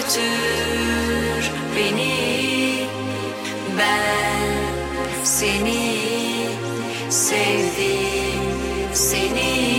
götür beni. Ben seni sevdim, seni.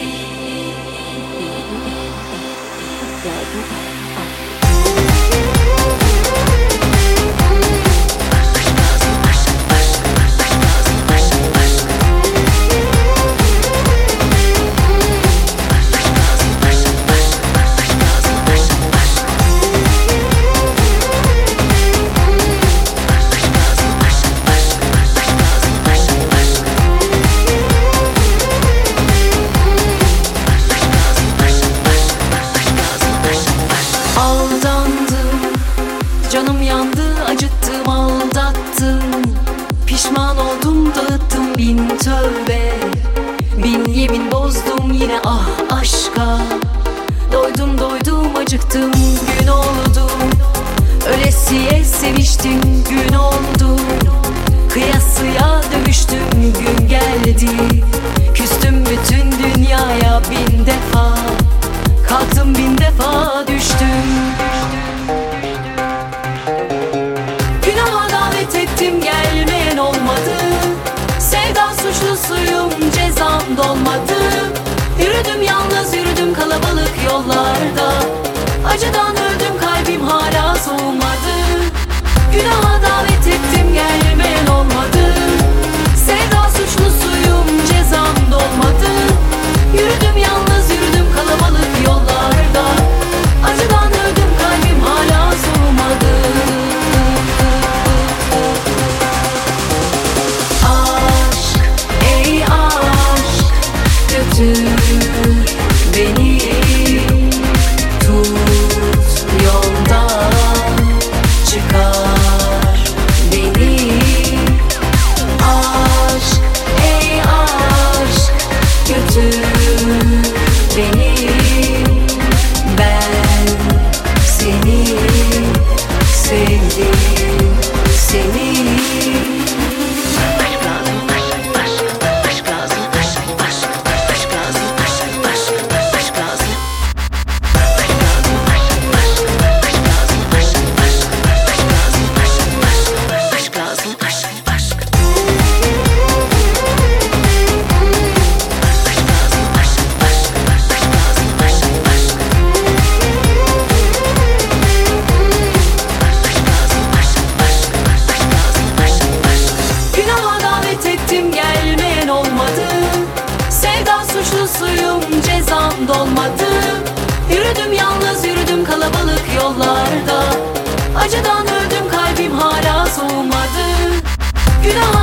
Canım yandı, acıttım, aldattım. Pişman oldum, dağıttım bin tövbe. Bin yemin bozdum yine ah aşka. Doydum doydum, acıktım, gün oldu. Ölesiye seviştim, gün oldu. Kıyasıya dövüştüm, gün geldi. Küstüm bütün dünyaya bin defa. Kalktım bin defa düştüm. Ettim gelmeyen olmadı. Sevda suçlusuyum, cezam dolmadı. Yürüdüm yalnız, yürüdüm kalabalık yollarda. Acıdan öldüm, kalbim hala soğumadı. Günaha davet ettim, gelmeyen olmadı. Sevda suçlusuyum, cezam dolmadı. Yürüdüm yalnız, yürüdüm kalabalık yollarda. Acıdan öldüm, kalbim hala soğumadı. Götür beni, tut yoldan, çıkar beni. Aşk, ey aşk, götür beni. Ben seni sevdim, seni. Gelmeyen olmadı. Sevda suçlusuyum, cezam dolmadı. Yürüdüm yalnız, yürüdüm kalabalık yollarda. Acıdan öldüm, kalbim hala soğumadı. Günah